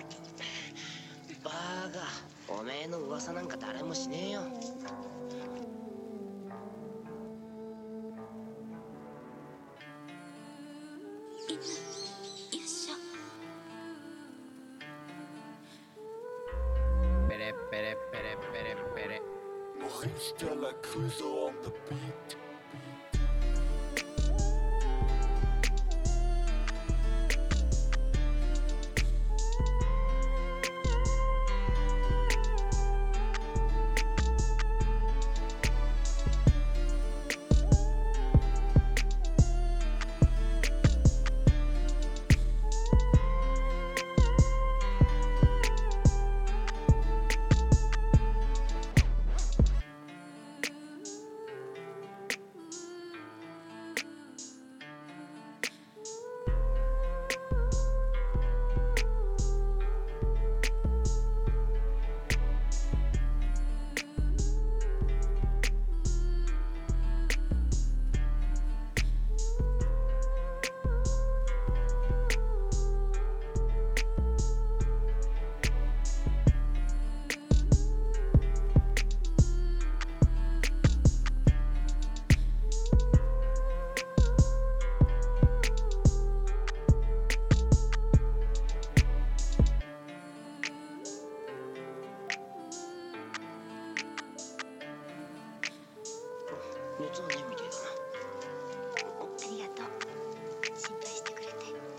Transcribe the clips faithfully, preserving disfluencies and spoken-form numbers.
バーガー、おめえの噂なんか誰もしねえよ。ペレペレペレペレペレ。 Maurice de la Cruise on the beat. 熱はねえみてえだな。 ありがとう、心配してくれて。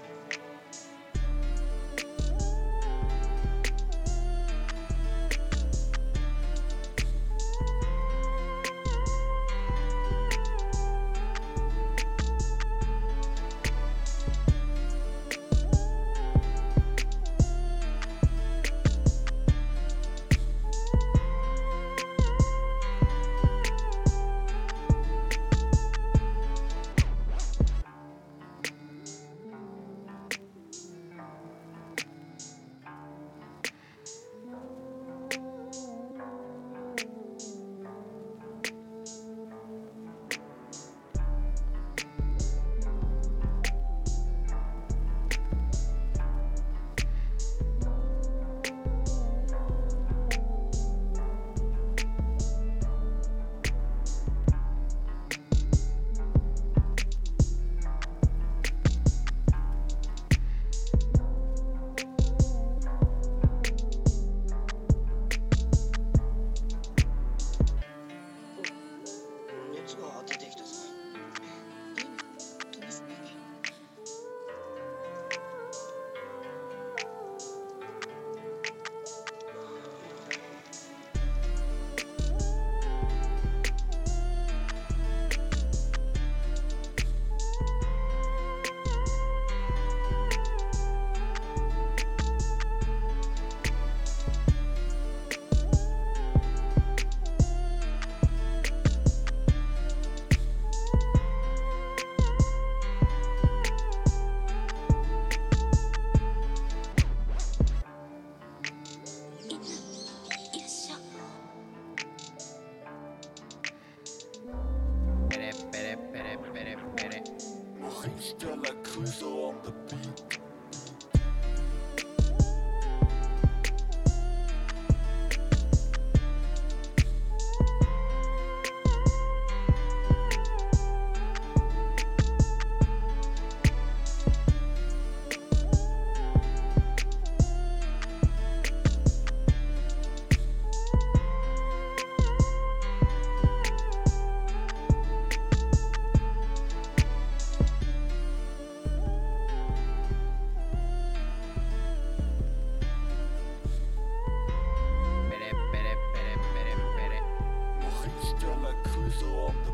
熱が出てきたぞ。 いいの、気にしないで。 ペレペレペレペレペレ。 Maurice de la Cruise on the beat. Pere, pere, pere, pere, pere. Maurice de la Cruise on the